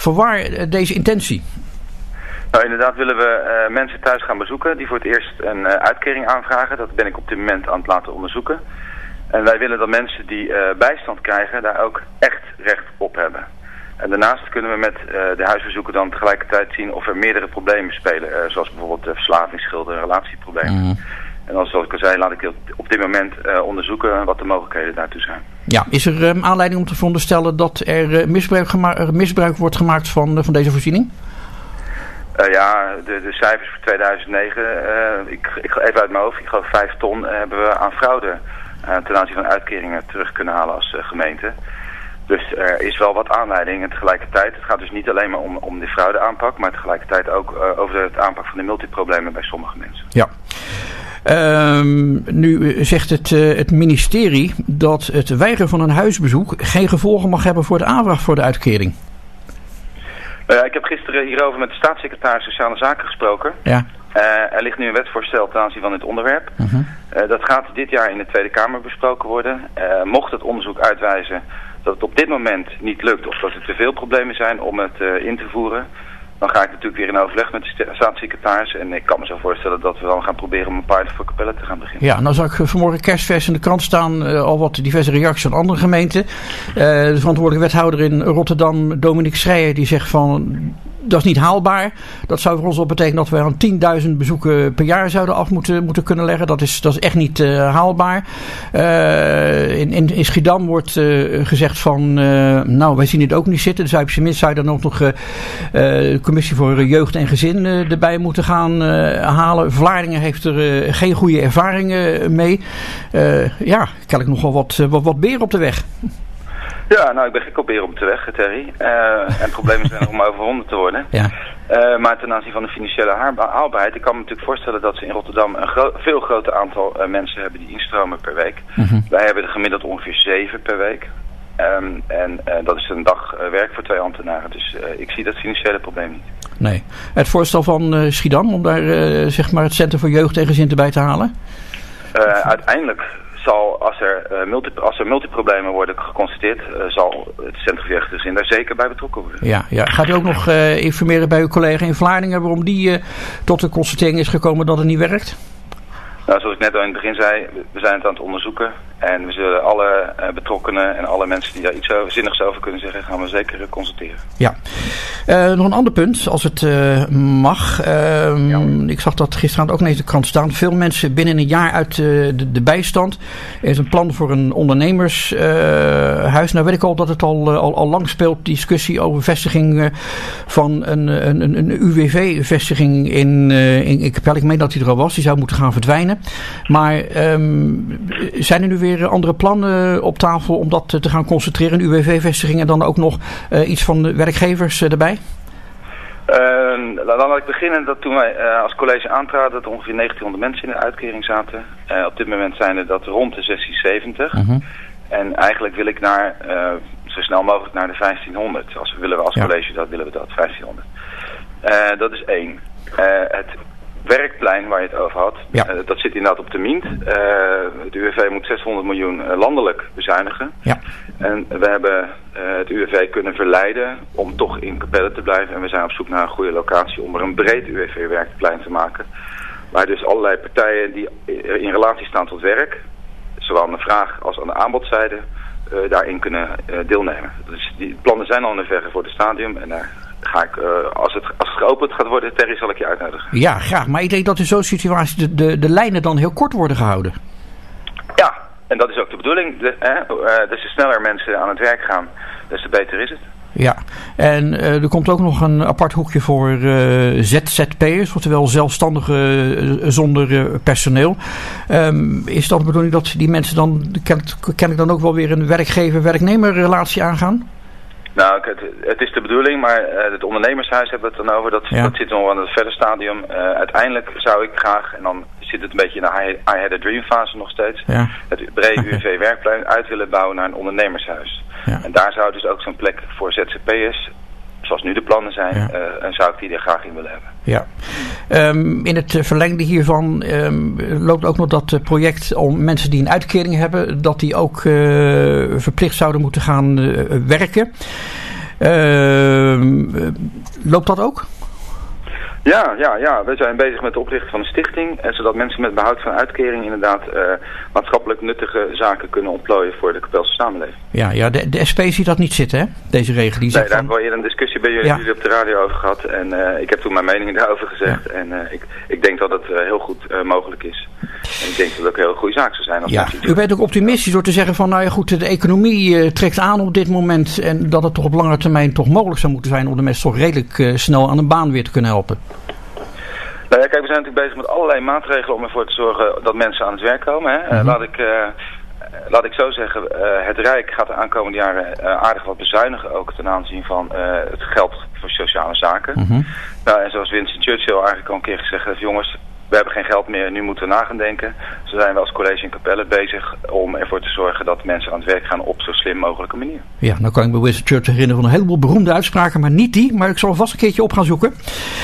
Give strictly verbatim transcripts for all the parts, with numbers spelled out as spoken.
Vanwaar deze intentie? Nou, inderdaad willen we uh, mensen thuis gaan bezoeken die voor het eerst een uh, uitkering aanvragen. Dat ben ik op dit moment aan het laten onderzoeken. En wij willen dat mensen die uh, bijstand krijgen daar ook echt recht op hebben. En daarnaast kunnen we met uh, de huisbezoeken dan tegelijkertijd zien of er meerdere problemen spelen. Uh, zoals bijvoorbeeld uh, verslavingsschulden en relatieproblemen. Mm. En dan, zoals ik al zei, laat ik op dit moment uh, onderzoeken wat de mogelijkheden daartoe zijn. Ja, is er um, aanleiding om te veronderstellen dat er uh, misbruik, gema- misbruik wordt gemaakt van, uh, van deze voorziening? Uh, ja, de, de cijfers voor tweeduizend negen, uh, ik, ik ga even uit mijn hoofd, ik geloof vijf ton uh, hebben we aan fraude uh, ten aanzien van uitkeringen terug kunnen halen als uh, gemeente. Dus er is wel wat aanleiding en tegelijkertijd, het gaat dus niet alleen maar om, om de fraudeaanpak, maar tegelijkertijd ook uh, over het aanpak van de multiproblemen bij sommige mensen. Ja. Um, nu zegt het, uh, het ministerie dat het weigeren van een huisbezoek geen gevolgen mag hebben voor de aanvraag voor de uitkering. Uh, ik heb gisteren hierover met de staatssecretaris Sociale Zaken gesproken. Ja. Uh, er ligt nu een wetsvoorstel ten aanzien van dit onderwerp. Uh-huh. Uh, dat gaat dit jaar in de Tweede Kamer besproken worden. Uh, mocht het onderzoek uitwijzen dat het op dit moment niet lukt of dat er te veel problemen zijn om het uh, in te voeren, dan ga ik natuurlijk weer in overleg met de staatssecretaris. En ik kan me zo voorstellen dat we dan gaan proberen om een pilot voor Capelle te gaan beginnen. Ja, nou zag ik vanmorgen kerstvers in de krant staan uh, al wat diverse reacties van andere gemeenten. Uh, de verantwoordelijke wethouder in Rotterdam, Dominique Schreier, die zegt van dat is niet haalbaar. Dat zou voor ons al betekenen dat we aan tienduizend bezoeken per jaar zouden af moeten, moeten kunnen leggen. Dat is, dat is echt niet uh, haalbaar. Uh, in, in, in Schiedam wordt uh, gezegd van uh, nou, wij zien het ook niet zitten. Dus op zijn minst zou je dan ook nog uh, de commissie voor jeugd en gezin uh, erbij moeten gaan uh, halen. Vlaardingen heeft er uh, geen goede ervaringen mee. Uh, ja, kennelijk nogal wat, wat, wat beren op de weg. Ja, nou, ik ben gek op beren op de weg, Terry. Uh, en problemen zijn er om overwonnen te worden. Ja. Uh, maar ten aanzien van de financiële haalbaarheid, ik kan me natuurlijk voorstellen dat ze in Rotterdam een gro- veel groter aantal uh, mensen hebben die instromen per week. Mm-hmm. Wij hebben er gemiddeld ongeveer zeven per week. Um, en uh, dat is een dag uh, werk voor twee ambtenaren. Dus uh, ik zie dat financiële probleem niet. Nee. Het voorstel van uh, Schiedam om daar uh, zeg maar het Centrum voor Jeugd en Gezin erbij te halen? Uh, uiteindelijk zal, als er, uh, multi, als er multiproblemen worden geconstateerd, uh, zal het Centrum voor Jeugd en Gezin daar zeker bij betrokken worden. Ja, ja. Gaat u ook nog uh, informeren bij uw collega in Vlaardingen waarom die uh, tot de constatering is gekomen dat het niet werkt? Nou, zoals ik net al in het begin zei, we zijn het aan het onderzoeken. En we zullen alle uh, betrokkenen en alle mensen die daar iets over, zinnigs over kunnen zeggen, gaan we zeker uh, consulteren. Ja. Uh, nog een ander punt, als het uh, mag. Uh, ja. Ik zag dat gisteravond ook ineens de krant staan. Veel mensen binnen een jaar uit uh, de, de bijstand. Er is een plan voor een ondernemershuis. Uh, nou weet ik al dat het al, uh, al, al lang speelt, discussie over vestiging uh, van een, een, een, een U W V-vestiging in, uh, in, in Capelle. Ik meen dat die er al was, die zou moeten gaan verdwijnen. Maar um, zijn er nu weer andere plannen op tafel om dat te gaan concentreren, een U W V-vestiging en dan ook nog uh, iets van de werkgevers uh, erbij? Uh, dan laat ik beginnen dat toen wij uh, als college aantraden dat er ongeveer negentienhonderd mensen in de uitkering zaten. Uh, op dit moment zijn er dat rond de zestienzeventig. Uh-huh. En eigenlijk wil ik naar uh, zo snel mogelijk naar de vijftienhonderd. Als we willen we als ja. college dat willen we dat, vijftienhonderd. Uh, dat is één. Uh, het werkplein waar je het over had, ja. uh, dat zit inderdaad op de Mient. Uh, het U W V moet zeshonderd miljoen uh, landelijk bezuinigen. Ja. En we hebben uh, het U W V kunnen verleiden om toch in Capelle te blijven. En we zijn op zoek naar een goede locatie om er een breed U W V-werkplein te maken. Waar dus allerlei partijen die in relatie staan tot werk, zowel aan de vraag als aan de aanbodzijde, uh, daarin kunnen uh, deelnemen. Dus die plannen zijn al in de verre voor het stadium en daar ga ik, uh, als, het, als het geopend gaat worden, Terry, zal ik je uitnodigen. Ja, graag. Maar ik denk dat in zo'n situatie de, de, de lijnen dan heel kort worden gehouden. Ja, en dat is ook de bedoeling. De, eh, uh, dus sneller mensen aan het werk gaan, des te beter is het. Ja, en uh, er komt ook nog een apart hoekje voor uh, Z Z P'ers, oftewel zelfstandigen uh, zonder uh, personeel. Um, is dat de bedoeling dat die mensen dan, ken, ken ik dan ook wel weer een werkgever-werknemer relatie aangaan? Nou, het, het is de bedoeling, maar uh, het ondernemershuis hebben we het dan over. Dat, ja. dat zit nog aan het verder stadium. Uh, uiteindelijk zou ik graag, en dan zit het een beetje in de I, I had a dream fase nog steeds, ja. het brede U W V-werkplein uit willen bouwen naar een ondernemershuis. Ja. En daar zou dus ook zo'n plek voor Z Z P'ers, zoals nu de plannen zijn, ja. uh, en zou ik die er graag in willen hebben. Ja. Um, in het verlengde hiervan um, loopt ook nog dat project om mensen die een uitkering hebben, dat die ook uh, verplicht zouden moeten gaan uh, werken. Uh, loopt dat ook? Ja, ja, ja, we zijn bezig met de oprichting van een stichting, en zodat mensen met behoud van uitkering inderdaad uh, maatschappelijk nuttige zaken kunnen ontplooien voor de Kapelse samenleving. Ja, ja de, de S P ziet dat niet zitten, hè? Deze regel. Die nee, daar van... hebben we eerder een discussie bij jullie, ja. jullie op de radio over gehad. En uh, ik heb toen mijn mening daarover gezegd. Ja. En uh, ik, ik denk dat het uh, heel goed uh, mogelijk is. En ik denk dat het ook een heel goede zaak zou zijn. Als ja, u bent ook optimistisch door te zeggen van, nou ja goed, de economie uh, trekt aan op dit moment. En dat het toch op lange termijn toch mogelijk zou moeten zijn om de mensen toch redelijk uh, snel aan een baan weer te kunnen helpen. Nou ja, kijk, we zijn natuurlijk bezig met allerlei maatregelen om ervoor te zorgen dat mensen aan het werk komen. Hè. Mm-hmm. Uh, laat ik, uh, laat ik zo zeggen, uh, het Rijk gaat de aankomende jaren uh, aardig wat bezuinigen, ook ten aanzien van uh, het geld voor sociale zaken. Mm-hmm. Nou, en zoals Winston Churchill eigenlijk al een keer gezegd heeft, jongens, we hebben geen geld meer, nu moeten we na gaan denken. Zo zijn we als college in Capelle bezig om ervoor te zorgen dat mensen aan het werk gaan op zo slim mogelijke manier. Ja, nou kan ik me Winston Churchill herinneren van een heleboel beroemde uitspraken, maar niet die. Maar ik zal vast een keertje op gaan zoeken.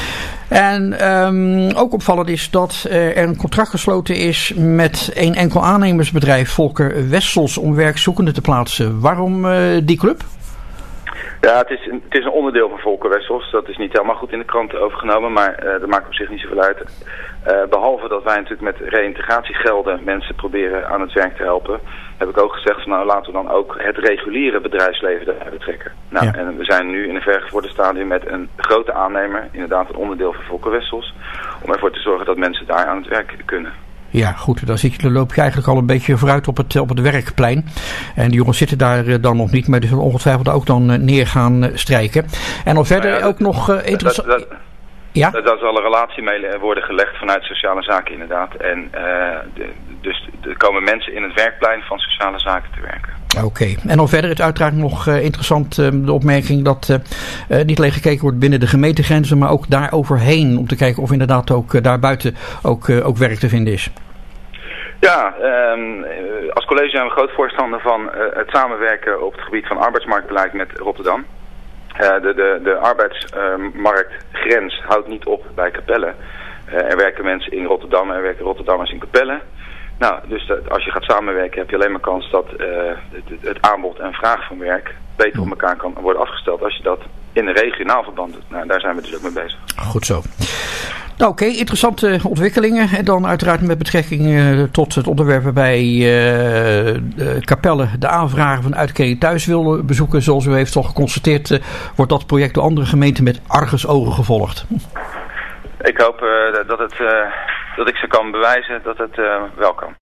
En um, ook opvallend is dat uh, er een contract gesloten is met een enkel aannemersbedrijf, Volker Wessels, om werkzoekenden te plaatsen. Waarom uh, die club? Ja, het is, een, het is een onderdeel van Volker Wessels. Dat is niet helemaal goed in de krant overgenomen, maar uh, dat maakt op zich niet zoveel uit. Uh, behalve dat wij natuurlijk met reïntegratiegelden mensen proberen aan het werk te helpen, heb ik ook gezegd van nou laten we dan ook het reguliere bedrijfsleven erbij betrekken. Nou, ja. En we zijn nu in een vergevorderd stadium met een grote aannemer, inderdaad een onderdeel van Volker Wessels, om ervoor te zorgen dat mensen daar aan het werk kunnen. Ja, goed. Dan, zit je, dan loop je eigenlijk al een beetje vooruit op het, op het werkplein. En die jongens zitten daar uh, dan nog niet, maar die zullen ongetwijfeld ook dan uh, neer gaan uh, strijken. En dan verder nou ja, dat, ook nog uh, interessant... Dat, dat, ja? dat, dat zal een relatie mee worden gelegd vanuit sociale zaken inderdaad. En uh, de, dus er komen mensen in het werkplein van sociale zaken te werken. Oké. Okay. En dan verder is uiteraard nog uh, interessant uh, de opmerking dat uh, uh, niet alleen gekeken wordt binnen de gemeentegrenzen, maar ook daar overheen. Om te kijken of inderdaad ook uh, daarbuiten ook, uh, ook werk te vinden is. Ja, um, als college zijn we groot voorstander van uh, het samenwerken op het gebied van arbeidsmarktbeleid met Rotterdam. Uh, de, de, de arbeidsmarktgrens uh, houdt niet op bij Capelle. Uh, er werken mensen in Rotterdam en er werken Rotterdammers in Capelle. Nou, dus dat, als je gaat samenwerken heb je alleen maar kans dat uh, het, het aanbod en vraag van werk beter op elkaar kan worden afgesteld als je dat in een regionaal verband doet. Nou, daar zijn we dus ook mee bezig. Goed zo. Nou oké, okay, interessante ontwikkelingen. En dan uiteraard met betrekking uh, tot het onderwerp waarbij uh, de Capelle de aanvragen van uitkering thuis wil bezoeken. Zoals u heeft al geconstateerd, uh, wordt dat project door andere gemeenten met argusogen gevolgd. Ik hoop uh, dat, het, uh, dat ik ze kan bewijzen dat het uh, wel kan.